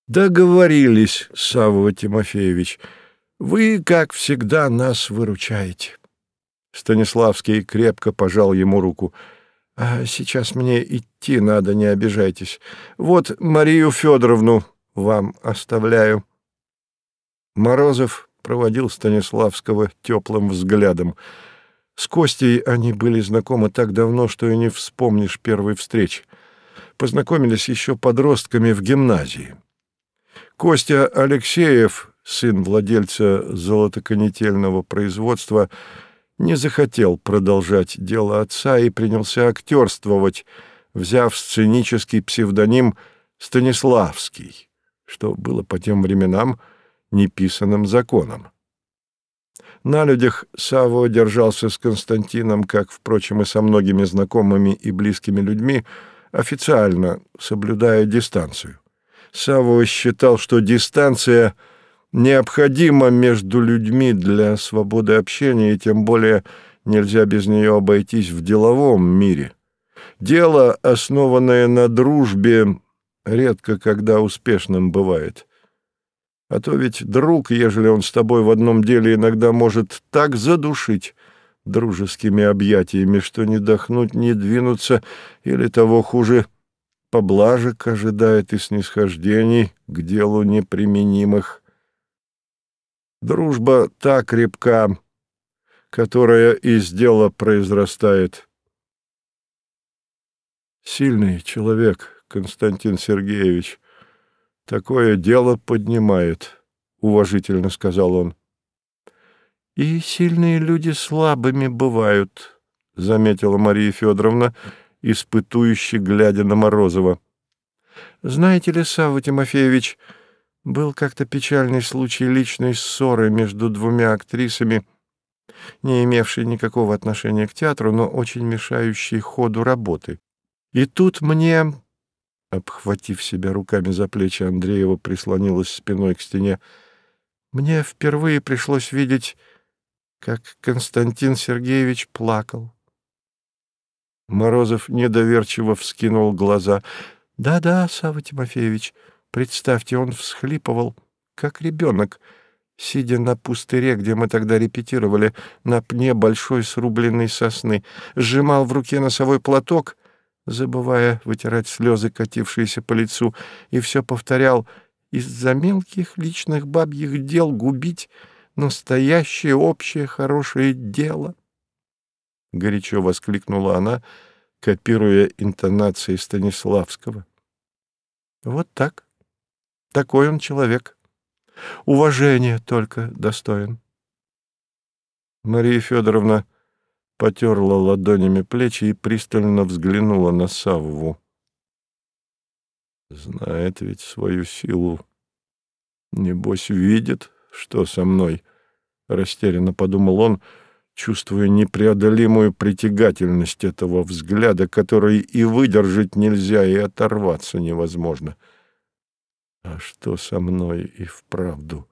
Договорились, Савва Тимофеевич. Вы, как всегда, нас выручаете. Станиславский крепко пожал ему руку. А сейчас мне идти надо, не обижайтесь. Вот Марию Федоровну вам оставляю. Морозов проводил Станиславского теплым взглядом. С Костей они были знакомы так давно, что и не вспомнишь первой встречи. Познакомились еще подростками в гимназии. Костя Алексеев, сын владельца золотоконетельного производства, не захотел продолжать дело отца и принялся актерствовать, взяв сценический псевдоним Станиславский, что было по тем временам неписанным законом. На людях Савва держался с Константином, как, впрочем, и со многими знакомыми и близкими людьми, официально соблюдая дистанцию. Савва считал, что дистанция необходима между людьми для свободы общения, и тем более нельзя без нее обойтись в деловом мире. Дело, основанное на дружбе, редко когда успешным бывает. А то ведь друг, ежели он с тобой в одном деле, иногда может так задушить дружескими объятиями, что не дохнуть, не двинуться, или того хуже, поблажек ожидает и снисхождений к делу неприменимых. Дружба та крепка, которая из дела произрастает. Сильный человек, Константин Сергеевич, такое дело поднимает, — уважительно сказал он. — И сильные люди слабыми бывают, — заметила Мария Федоровна, испытующе глядя на Морозова. — Знаете ли, Савва Тимофеевич, был как-то печальный случай личной ссоры между двумя актрисами, не имевшей никакого отношения к театру, но очень мешающей ходу работы. И тут мне, обхватив себя руками за плечи, Андреева прислонилась спиной к стене, мне впервые пришлось видеть, как Константин Сергеевич плакал. Морозов недоверчиво вскинул глаза. «Да-да, Савва Тимофеевич, представьте, он всхлипывал, как ребенок, сидя на пустыре, где мы тогда репетировали, на пне большой срубленной сосны, сжимал в руке носовой платок, забывая вытирать слезы, катившиеся по лицу, и все повторял: из-за мелких личных бабьих дел губить настоящее общее хорошее дело. Горячо воскликнула она, копируя интонации Станиславского. Вот так. Такой он человек. Уважение только достоин. Мария Федоровна потерла ладонями плечи и пристально взглянула на Савву. Знает ведь свою силу. Небось, видит, что со мной, — растерянно подумал он, чувствуя непреодолимую притягательность этого взгляда, который и выдержать нельзя, и оторваться невозможно. А что со мной и вправду?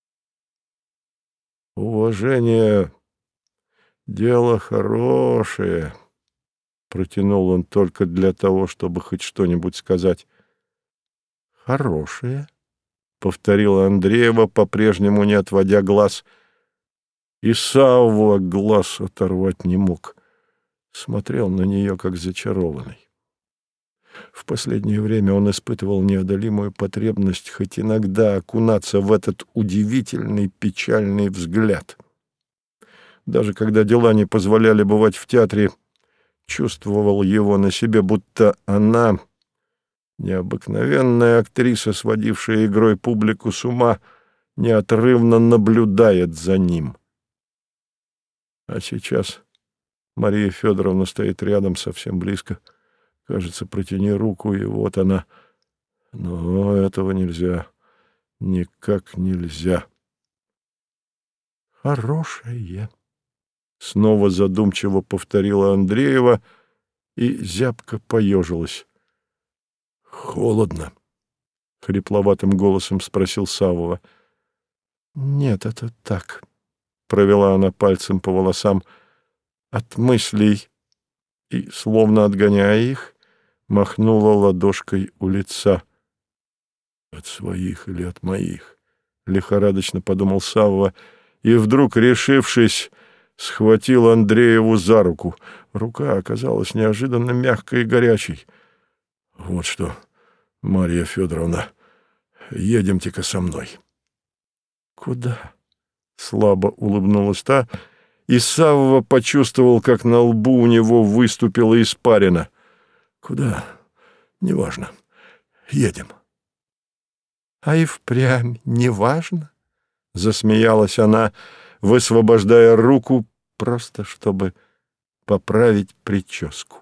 Уважение — дело хорошее, — протянул он только для того, чтобы хоть что-нибудь сказать. Хорошее, — повторила Андреева, по-прежнему не отводя глаз. И Савва глаз оторвать не мог. Смотрел на нее, как зачарованный. В последнее время он испытывал неодолимую потребность хоть иногда окунаться в этот удивительный печальный взгляд. Даже когда дела не позволяли бывать в театре, чувствовал его на себе, будто она, необыкновенная актриса, сводившая игрой публику с ума, неотрывно наблюдает за ним. А сейчас Мария Федоровна стоит рядом, совсем близко. Кажется, протяни руку, и вот она. Но этого нельзя. Никак нельзя. Хорошее. Снова задумчиво повторила Андреева и зябко поежилась. Холодно, — хрипловатым голосом спросил Савва. Нет, это так, — провела она пальцем по волосам, от мыслей, и, словно отгоняя их, махнула ладошкой у лица. От своих или от моих? Лихорадочно подумал Савва, и вдруг, решившись, схватил Андрееву за руку. Рука оказалась неожиданно мягкой и горячей. Вот что, Марья Федоровна, едемте-ка со мной. Куда? Слабо улыбнулась та, и Савва почувствовал, как на лбу у него выступила испарина. Куда? Неважно. Едем. А и впрямь неважно, засмеялась она, высвобождая руку, просто чтобы поправить прическу.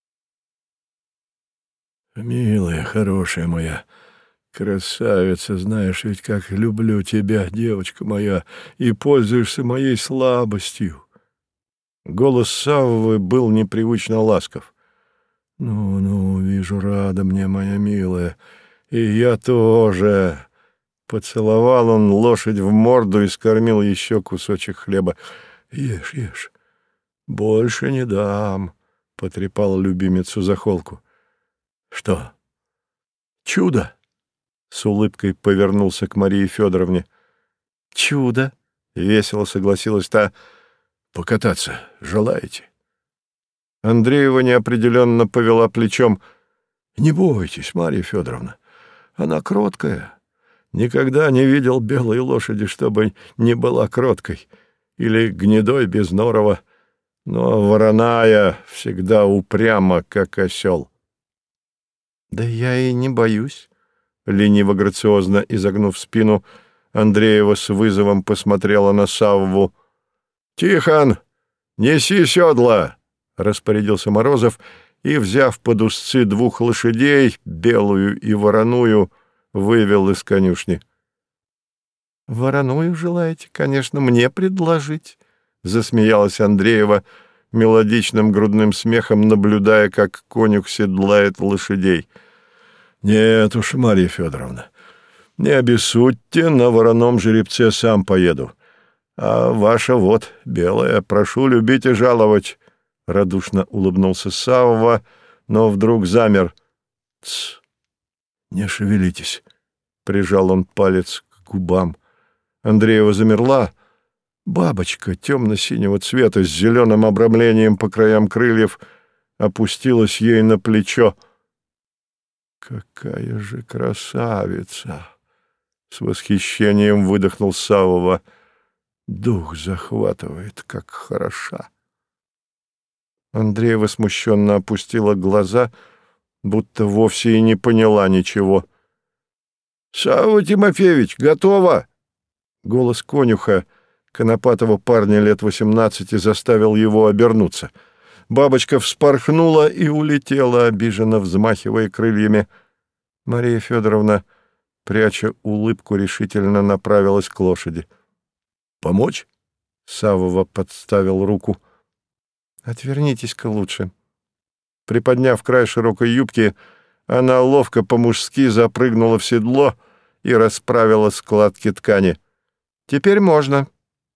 Милая, хорошая моя красавица, знаешь ведь, как люблю тебя, девочка моя, и пользуешься моей слабостью. Голос Саввы был непривычно ласков. Ну, вижу, рада мне, моя милая, и я тоже. Поцеловал он лошадь в морду и скормил еще кусочек хлеба. Ешь, ешь. Больше не дам, потрепал любимицу за холку. Что? Чудо? С улыбкой повернулся к Марии Федоровне. Чудо, весело согласилась та. Покататься желаете? Андреева неопределенно повела плечом. Не бойтесь, Марья Федоровна, она кроткая. Никогда не видел белой лошади, чтобы не была кроткой, или гнедой без норова, но вороная всегда упряма, как осел. — Да я и не боюсь, — лениво-грациозно изогнув спину, Андреева с вызовом посмотрела на Савву. — Тихон, неси седла! — распорядился Морозов, и, взяв под узцы двух лошадей, белую и вороную, вывел из конюшни. — Вороную желаете, конечно, мне предложить, — засмеялась Андреева мелодичным грудным смехом, наблюдая, как конюх седлает лошадей. — Нет уж, Марья Федоровна, не обессудьте, на вороном жеребце сам поеду. А ваша вот, белая, прошу любить и жаловать, — радушно улыбнулся Савва, но вдруг замер. — Тсс, не шевелитесь, — прижал он палец к губам. Андреева замерла. Бабочка темно-синего цвета с зеленым обрамлением по краям крыльев опустилась ей на плечо. «Какая же красавица!» — с восхищением выдохнул Савва. «Дух захватывает, как хороша!» Андреева смущенно опустила глаза, будто вовсе и не поняла ничего. «Савва Тимофеевич, готово!» Голос конюха, конопатого парня лет 18, заставил его обернуться. Бабочка вспорхнула и улетела, обиженно взмахивая крыльями. Мария Федоровна, пряча улыбку, решительно направилась к лошади. «Помочь?» — Савва подставил руку. «Отвернитесь-ка лучше». Приподняв край широкой юбки, она ловко по-мужски запрыгнула в седло и расправила складки ткани. «Теперь можно».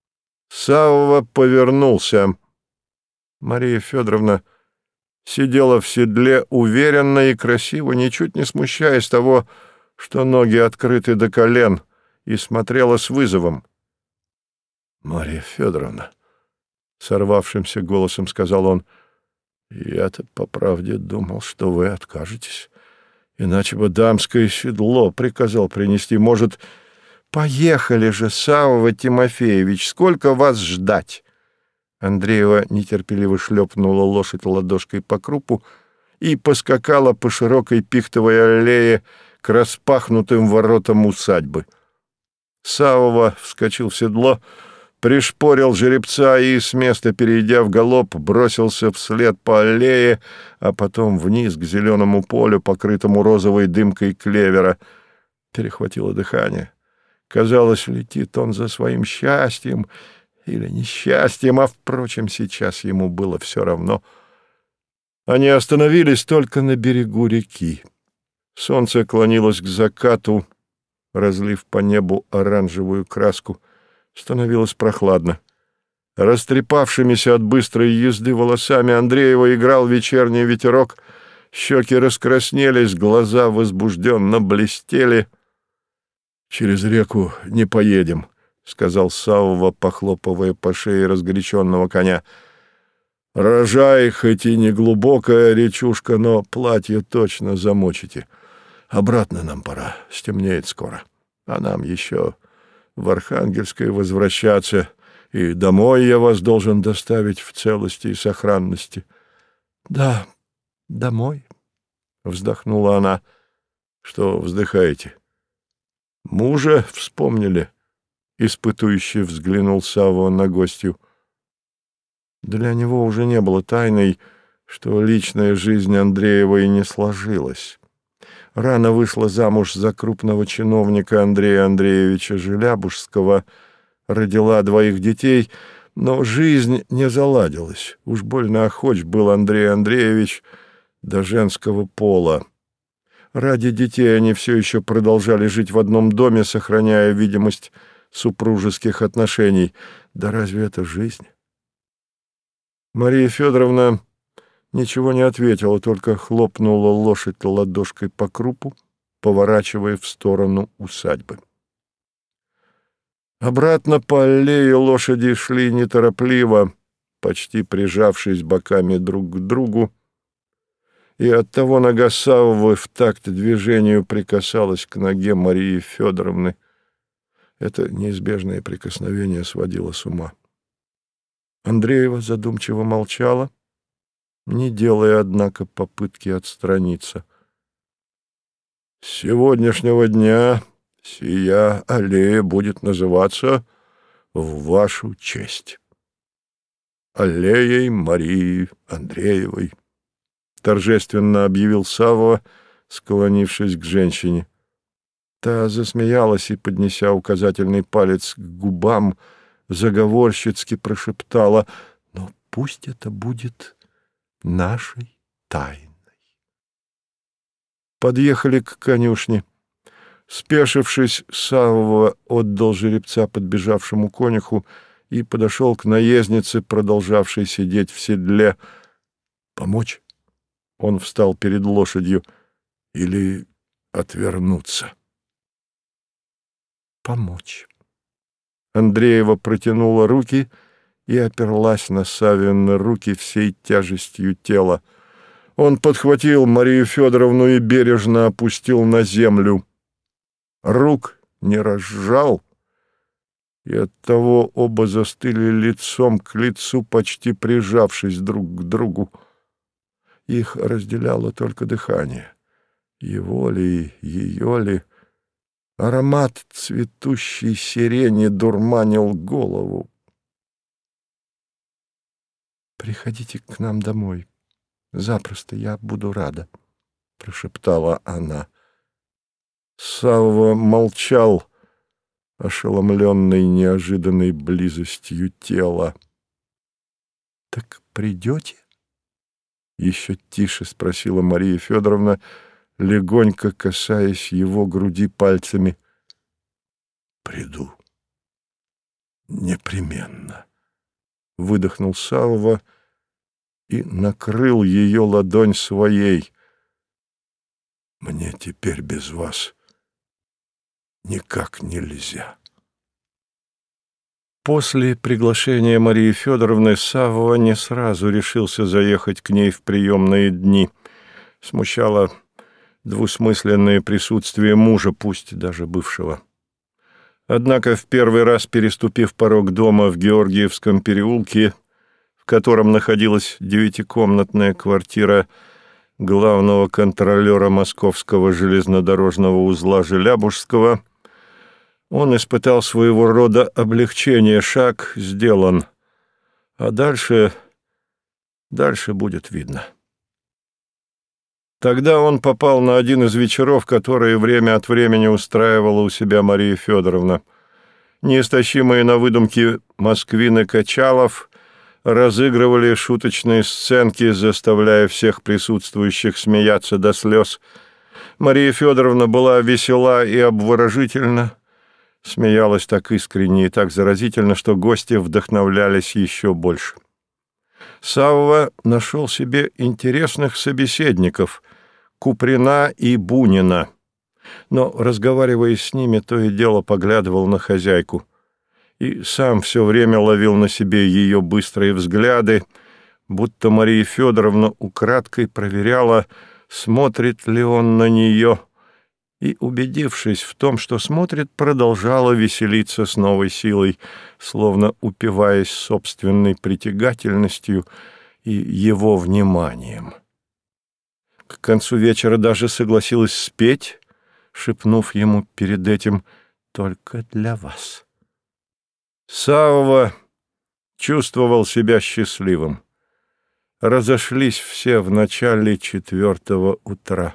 Савва повернулся. Мария Федоровна сидела в седле уверенно и красиво, ничуть не смущаясь того, что ноги открыты до колен, и смотрела с вызовом. «Мария Федоровна», — сорвавшимся голосом сказал он, — «я-то по правде думал, что вы откажетесь. Иначе бы дамское седло приказал принести. Может, поехали же, Савва Тимофеевич, сколько вас ждать?» Андреева нетерпеливо шлепнула лошадь ладошкой по крупу и поскакала по широкой пихтовой аллее к распахнутым воротам усадьбы. Савва вскочил в седло, пришпорил жеребца и, с места перейдя в галоп, бросился вслед по аллее, а потом вниз к зеленому полю, покрытому розовой дымкой клевера. Перехватило дыхание. Казалось, летит он за своим счастьем или несчастьем, а, впрочем, сейчас ему было все равно. Они остановились только на берегу реки. Солнце клонилось к закату, разлив по небу оранжевую краску. Становилось прохладно. Растрепавшимися от быстрой езды волосами Андреева играл вечерний ветерок, щеки раскраснелись, глаза возбужденно блестели. через реку не поедем, — сказал Савва, похлопывая по шее разгоряченного коня. Рожай, хоть и не глубокая речушка, но платье точно замочите. Обратно нам пора, стемнеет скоро. А нам еще в Архангельское возвращаться, и домой я вас должен доставить в целости и сохранности. — Да, домой, — вздохнула она. — Что вздыхаете? — Мужа вспомнили? — испытующе взглянул Савва на гостью. Для него уже не было тайной, что личная жизнь Андреева и не сложилась. Рано вышла замуж за крупного чиновника Андрея Андреевича Желябужского, родила 2 детей, но жизнь не заладилась. Уж больно охоч был Андрей Андреевич до женского пола. Ради детей они все еще продолжали жить в одном доме, сохраняя видимость супружеских отношений. Да разве это жизнь? Мария Федоровна ничего не ответила, только хлопнула лошадь ладошкой по крупу, поворачивая в сторону усадьбы. Обратно по аллее лошади шли неторопливо, почти прижавшись боками друг к другу, и оттого нога Саввы в такт движению прикасалась к ноге Марии Федоровны. Это неизбежное прикосновение сводило с ума. Андреева задумчиво молчала, не делая, однако, попытки отстраниться. «С сегодняшнего дня сия аллея будет называться в вашу честь. Аллеей Марии Андреевой», — торжественно объявил Савва, склонившись к женщине. Та засмеялась и, поднеся указательный палец к губам, заговорщицки прошептала: «Но пусть это будет нашей тайной». Подъехали к конюшне. Спешившись, Савва отдал жеребца подбежавшему конюху и подошел к наезднице, продолжавшей сидеть в седле. «Помочь?» Он встал перед лошадью. «Или отвернуться?» «Помочь». Андреева протянула руки и оперлась на Саввины руки всей тяжестью тела. Он подхватил Марию Федоровну и бережно опустил на землю. Рук не разжал, и оттого оба застыли лицом к лицу, почти прижавшись друг к другу. Их разделяло только дыхание. Его ли, ее ли? Аромат цветущей сирени дурманил голову. «Приходите к нам домой. Запросто, я буду рада», — прошептала она. Савва молчал, ошеломленный неожиданной близостью тела. «Так придете?» — еще тише спросила Мария Федоровна, легонько касаясь его груди пальцами. «Приду. Непременно», — выдохнул Савва и накрыл ее ладонь своей. «Мне теперь без вас никак нельзя». После приглашения Марии Федоровны Савва не сразу решился заехать к ней в приемные дни. Смущало двусмысленное присутствие мужа, пусть даже бывшего. Однако в первый раз, переступив порог дома в Георгиевском переулке, в котором находилась 9-комнатная квартира главного контролера Московского железнодорожного узла Желябужского, он испытал своего рода облегчение. Шаг сделан, а дальше будет видно. Тогда он попал на один из вечеров, которые время от времени устраивала у себя Мария Федоровна. Неистощимые на выдумки москвины Качалов разыгрывали шуточные сценки, заставляя всех присутствующих смеяться до слез. Мария Федоровна была весела и обворожительна, смеялась так искренне и так заразительно, что гости вдохновлялись еще больше. Савва нашел себе интересных собеседников — Куприна и Бунина. но, разговаривая с ними, то и дело поглядывал на хозяйку. И сам все время ловил на себе ее быстрые взгляды, будто Мария Федоровна украдкой проверяла, смотрит ли он на нее, и, убедившись в том, что смотрит, продолжала веселиться с новой силой, словно упиваясь собственной притягательностью и его вниманием. К концу вечера даже согласилась спеть, шепнув ему перед этим «только для вас». Савва чувствовал себя счастливым. Разошлись все в начале 4 утра.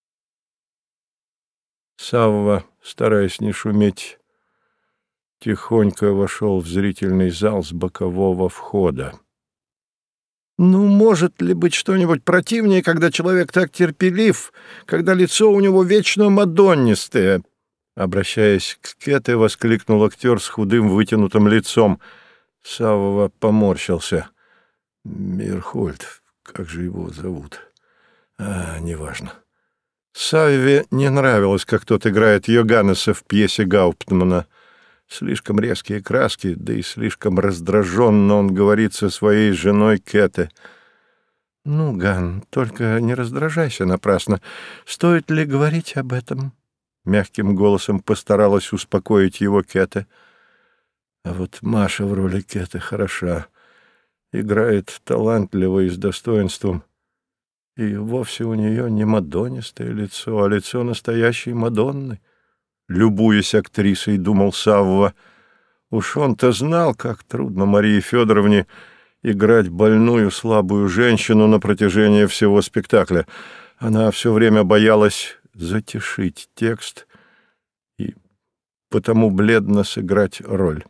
Савва, стараясь не шуметь, тихонько вошел в зрительный зал с бокового входа. «Ну, может ли быть что-нибудь противнее, когда человек так терпелив, когда лицо у него вечно мадоннистое?» Обращаясь к Кете, воскликнул актер с худым вытянутым лицом. Савва поморщился. «Мирхольд, как же его зовут? Неважно». Савве не нравилось, как тот играет Йоганнеса в пьесе Гауптмана. Слишком резкие краски, да и слишком раздраженно он говорит со своей женой Кете. «Ну, Ган, только не раздражайся напрасно. Стоит ли говорить об этом?» Мягким голосом постаралась успокоить его Кете. А вот Маша в роли Кете хороша. Играет талантливо и с достоинством. И вовсе у нее не мадонистое лицо, а лицо настоящей Мадонны. Любуясь актрисой, думал Савва. Уж он-то знал, как трудно Марии Федоровне играть больную, слабую женщину на протяжении всего спектакля. Она все время боялась затишить текст и потому бледно сыграть роль.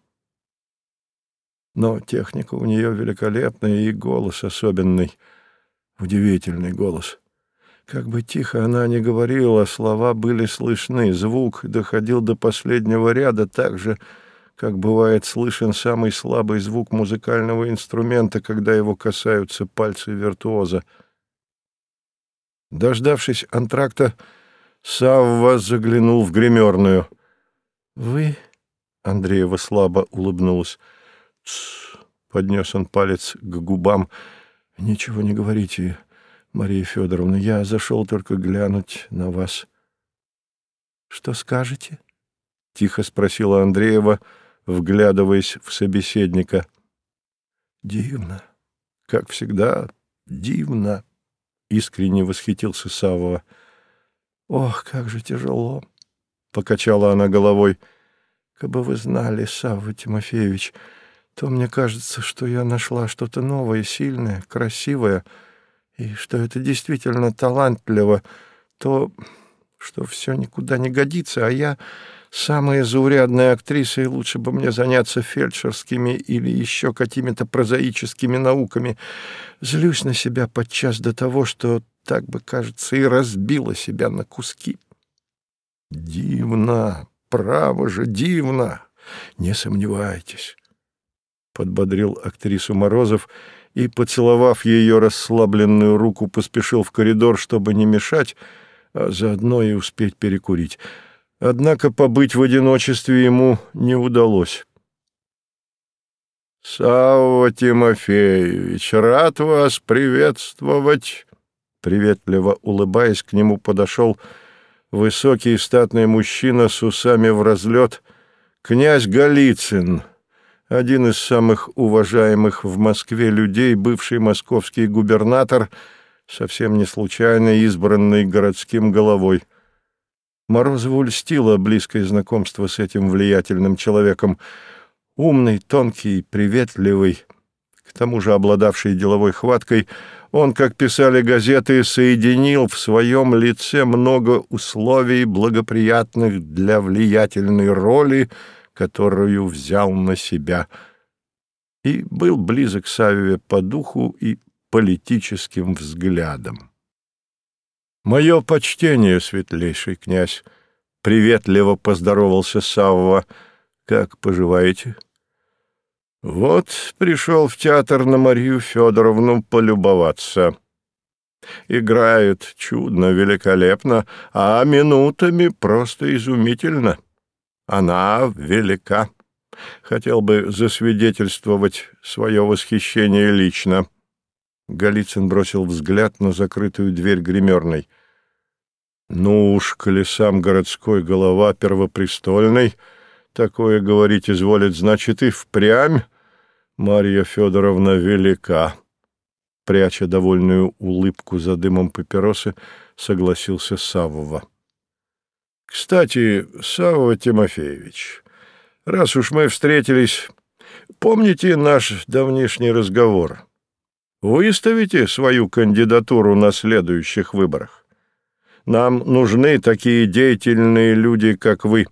Но техника у нее великолепная и голос особенный, удивительный голос. Как бы тихо она ни говорила, слова были слышны, звук доходил до последнего ряда так же, как бывает слышен самый слабый звук музыкального инструмента, когда его касаются пальцы виртуоза. Дождавшись антракта, Савва заглянул в гримерную. «Вы?» — Андреева слабо улыбнулась. «Тсс!» — поднес он палец к губам. «Ничего не говорите, Мария Федоровна. Я зашел только глянуть на вас». «Что скажете?» — тихо спросила Андреева, вглядываясь в собеседника. «Дивно. Как всегда, дивно!» — искренне восхитился Савва. «Ох, как же тяжело!» — покачала она головой. «Кабы вы знали, Савва Тимофеевич, то мне кажется, что я нашла что-то новое, сильное, красивое, и что это действительно талантливо, то, что все никуда не годится, а я самая заурядная актриса, и лучше бы мне заняться фельдшерскими или еще какими-то прозаическими науками. Злюсь на себя подчас до того, что, так бы, кажется, и разбила себя на куски». «Дивно, право же, дивно, не сомневайтесь», — подбодрил актрису Морозов и, поцеловав ее расслабленную руку, поспешил в коридор, чтобы не мешать, а заодно и успеть перекурить. Однако побыть в одиночестве ему не удалось. «Савва Тимофеевич, рад вас приветствовать!» Приветливо улыбаясь, к нему подошел высокий и статный мужчина с усами в разлет, князь Голицын, один из самых уважаемых в Москве людей, бывший московский губернатор, совсем не случайно избранный городским головой. Морозову льстило близкое знакомство с этим влиятельным человеком. Умный, тонкий, приветливый, к тому же обладавший деловой хваткой, он, как писали газеты, соединил в своем лице много условий, благоприятных для влиятельной роли, которую взял на себя, и был близок Савве по духу и политическим взглядам. «Мое почтение, светлейший князь!» — приветливо поздоровался Савва. «Как поживаете?» «Вот пришел в театр на Марию Федоровну полюбоваться». Играет чудно, великолепно, а минутами просто изумительно. Она велика. Хотел бы засвидетельствовать свое восхищение лично». Голицын бросил взгляд на закрытую дверь гримерной. «Ну уж, коли сам городской голова первопрестольный такое говорить изволит, значит, и впрямь Марья Федоровна велика». Пряча довольную улыбку за дымом папиросы, согласился Савва. «Кстати, Савва Тимофеевич, раз уж мы встретились, помните наш давнишний разговор? Выставите свою кандидатуру на следующих выборах. Нам нужны такие деятельные люди, как вы».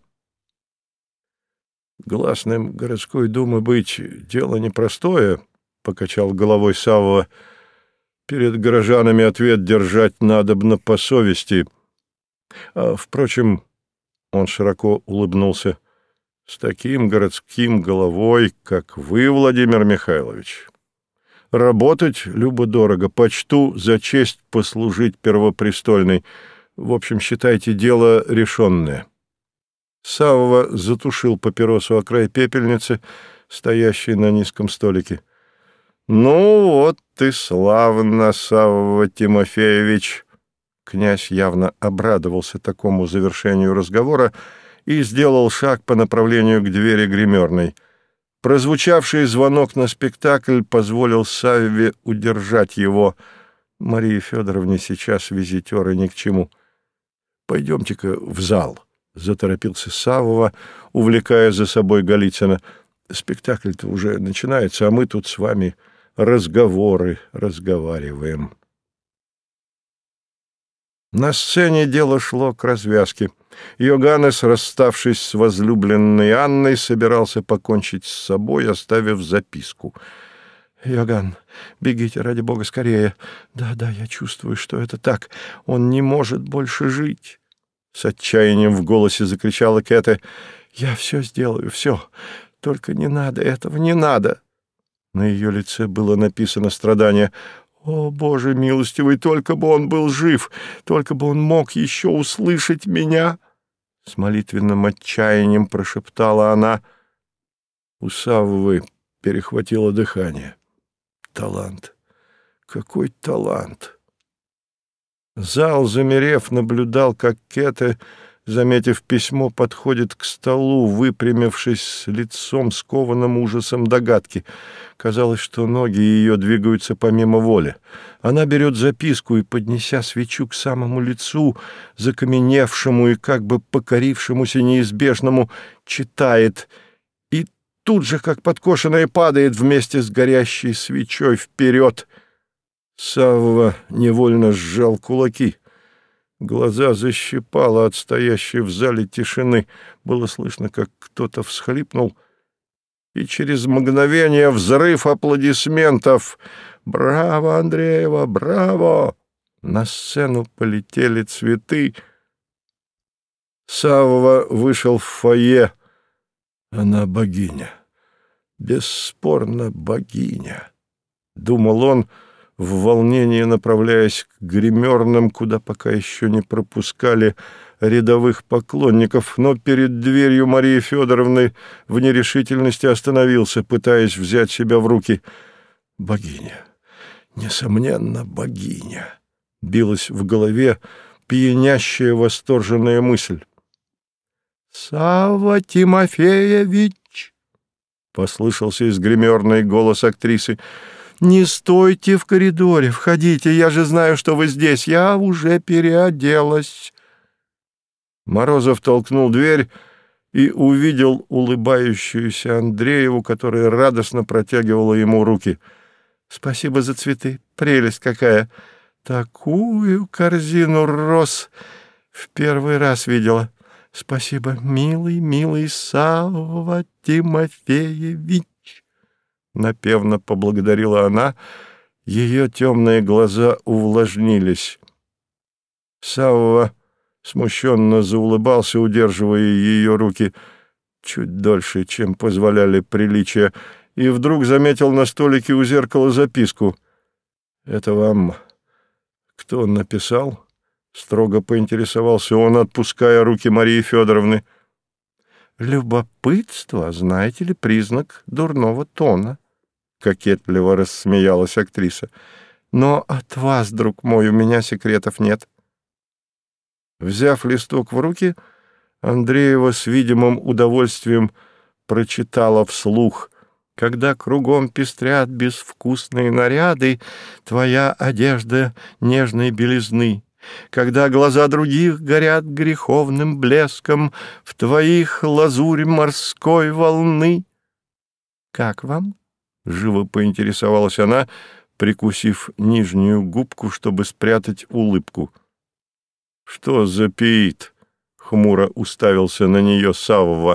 «Гласным городской думы быть — дело непростое», — покачал головой Савва. «Перед горожанами ответ держать надобно по совести. Впрочем, — он широко улыбнулся, — с таким городским головой, как вы, Владимир Михайлович, работать любо-дорого, почту за честь послужить первопрестольной. В общем, считайте, дело решенное». Савва затушил папиросу о край пепельницы, стоящей на низком столике. «Ну вот ты славно, Савва Тимофеевич!» Князь явно обрадовался такому завершению разговора и сделал шаг по направлению к двери гримерной. Прозвучавший звонок на спектакль позволил Савве удержать его. Марии Федоровне сейчас визитеры ни к чему. «Пойдемте-ка в зал», — заторопился Савва, увлекая за собой Голицына. «Спектакль-то уже начинается, а мы тут с вами разговариваем». На сцене дело шло к развязке. Йоганнес, расставшись с возлюбленной Анной, собирался покончить с собой, оставив записку. «Йоган, бегите, ради бога, скорее. Да, я чувствую, что это так. Он не может больше жить». С отчаянием в голосе закричала Кэте. «Я все сделаю, все. Только не надо этого, не надо». На ее лице было написано страдание. «О, Боже милостивый, только бы он был жив, только бы он мог еще услышать меня!» С молитвенным отчаянием прошептала она. У Саввы перехватило дыхание. Талант! Какой талант! Зал, замерев, наблюдал, как Кэте, заметив письмо, подходит к столу, выпрямившись с лицом, скованным ужасом догадки. Казалось, что ноги ее двигаются помимо воли. Она берет записку и, поднеся свечу к самому лицу, закаменевшему и как бы покорившемуся неизбежному, читает, и тут же, как подкошенная, падает вместе с горящей свечой вперед. Савва невольно сжал кулаки. Глаза защипало от стоящей в зале тишины. Было слышно, как кто-то всхлипнул, и через мгновение взрыв аплодисментов. «Браво, Андреева, браво!» На сцену полетели цветы. Савва вышел в фойе. «Она богиня, бесспорно богиня», — думал он, в волнении направляясь к гримерным, куда пока еще не пропускали рядовых поклонников, но перед дверью Марии Федоровны в нерешительности остановился, пытаясь взять себя в руки. «Богиня, несомненно, богиня», — билась в голове пьянящая восторженная мысль. «Савва Тимофеевич!» — послышался из гримерной голос актрисы. «Не стойте в коридоре, входите, я же знаю, что вы здесь, я уже переоделась». Морозов толкнул дверь и увидел улыбающуюся Андрееву, которая радостно протягивала ему руки. «Спасибо за цветы, прелесть какая! Такую корзину роз в первый раз видела. Спасибо, милый Савва Тимофеевич!» Напевно поблагодарила она, ее темные глаза увлажнились. Савва смущенно заулыбался, удерживая ее руки чуть дольше, чем позволяли приличия, и вдруг заметил на столике у зеркала записку. «Это вам к Что он написал? Строго поинтересовался он, отпуская руки Марии Федоровны. «Любопытство, знаете ли, признак дурного тона», — кокетливо рассмеялась актриса. «Но от вас, друг мой, у меня секретов нет». Взяв листок в руки, Андреева с видимым удовольствием прочитала вслух: «Когда кругом пестрят безвкусные наряды, твоя одежда нежной белизны, когда глаза других горят греховным блеском, в твоих лазурь морской волны». «Как вам?» — живо поинтересовалась она, прикусив нижнюю губку, чтобы спрятать улыбку. «Что за пиит?» — хмуро уставился на нее Савва.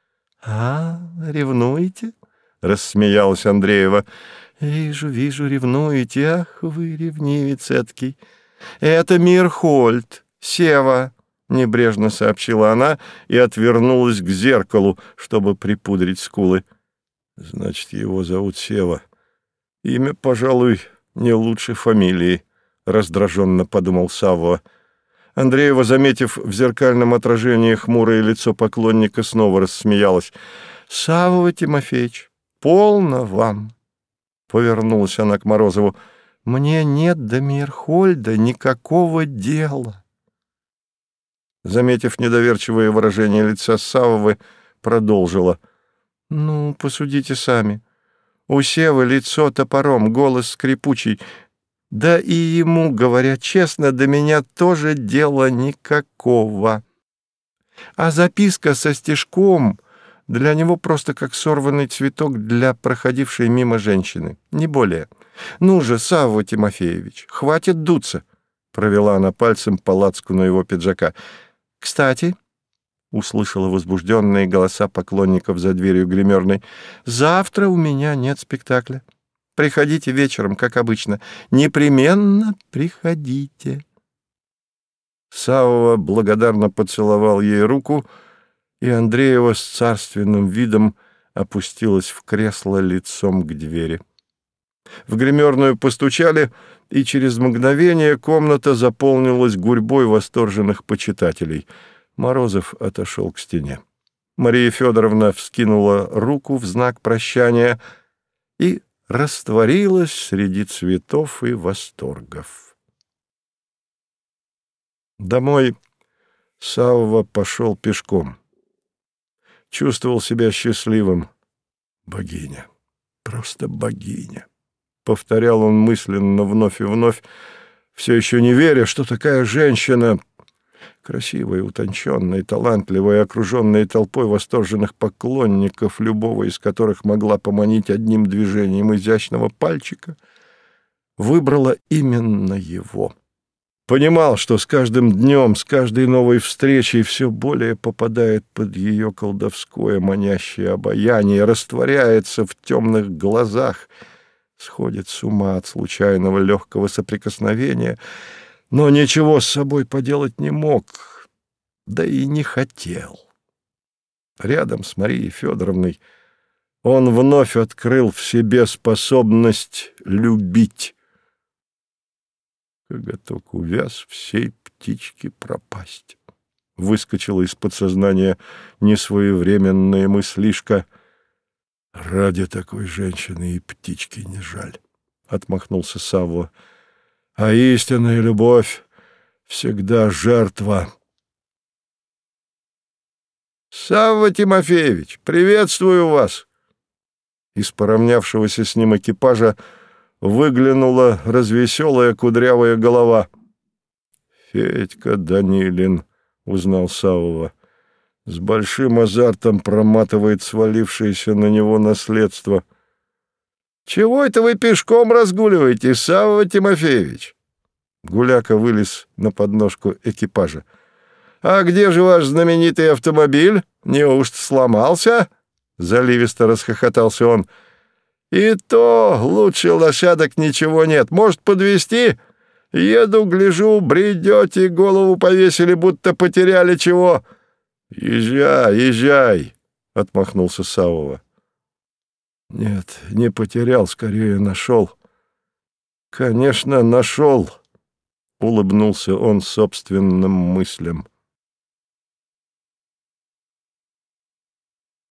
Ревнуете?» — рассмеялась Андреева. «Вижу, ревнуете. Ах, вы ревнивец эткий. Это Мирхольд, Сева», — небрежно сообщила она и отвернулась к зеркалу, чтобы припудрить скулы. «Значит, его зовут Сева. Имя, пожалуй, не лучше фамилии», — раздраженно подумал Савва. Андреева, заметив в зеркальном отражении хмурое лицо поклонника, снова рассмеялась. «Савва Тимофеевич, полно вам!» Повернулась она к Морозову. «Мне нет до Мирхольда никакого дела». Заметив недоверчивое выражение лица Саввы, продолжила. «Ну, посудите сами. У Севы лицо топором, голос скрипучий. Да и ему, говоря честно, до меня тоже дела никакого. А записка со стишком для него просто как сорванный цветок для проходившей мимо женщины, не более. Ну же, Савва Тимофеевич, хватит дуться», — провела она пальцем по лацкану его пиджака. «Кстати», — услышала возбужденные голоса поклонников за дверью гримерной, — «завтра у меня нет спектакля. Приходите вечером, как обычно. Непременно приходите». Савва благодарно поцеловал ей руку, и Андреева с царственным видом опустилась в кресло лицом к двери. В гримерную постучали, и через мгновение комната заполнилась гурьбой восторженных почитателей. Морозов отошел к стене. Мария Федоровна вскинула руку в знак прощания и растворилась среди цветов и восторгов. Домой Савва пошел пешком. Чувствовал себя счастливым. «Богиня, просто богиня», — повторял он мысленно вновь и вновь, все еще не веря, что такая женщина, красивая, утонченная, талантливая, окруженная толпой восторженных поклонников, любого из которых могла поманить одним движением изящного пальчика, выбрала именно его. Понимал, что с каждым днем, с каждой новой встречей все более попадает под ее колдовское манящее обаяние, растворяется в темных глазах, сходит с ума от случайного легкого соприкосновения, но ничего с собой поделать не мог, да и не хотел. Рядом с Марией Федоровной он вновь открыл в себе способность любить. Коготок увяз, всей птичке пропасть. Выскочила из подсознания несвоевременная мыслишка. «Ради такой женщины и птички не жаль», — отмахнулся Савва. «А истинная любовь всегда жертва». «Савва Тимофеевич, приветствую вас!» Из поравнявшегося с ним экипажа выглянула развеселая кудрявая голова. «Федька Данилин», — узнал Савва, — с большим азартом проматывает свалившееся на него наследство. «Чего это вы пешком разгуливаете, Савва Тимофеевич?» Гуляка вылез на подножку экипажа. «А где же ваш знаменитый автомобиль? Неужто сломался?» Заливисто расхохотался он. «И то лучше лошадок ничего нет. Может, подвезти? Еду, гляжу, бредете, голову повесили, будто потеряли чего». «Езжай, езжай», — отмахнулся Савва. «Нет, не потерял, скорее нашел». «Конечно, нашел. улыбнулся он собственным мыслям.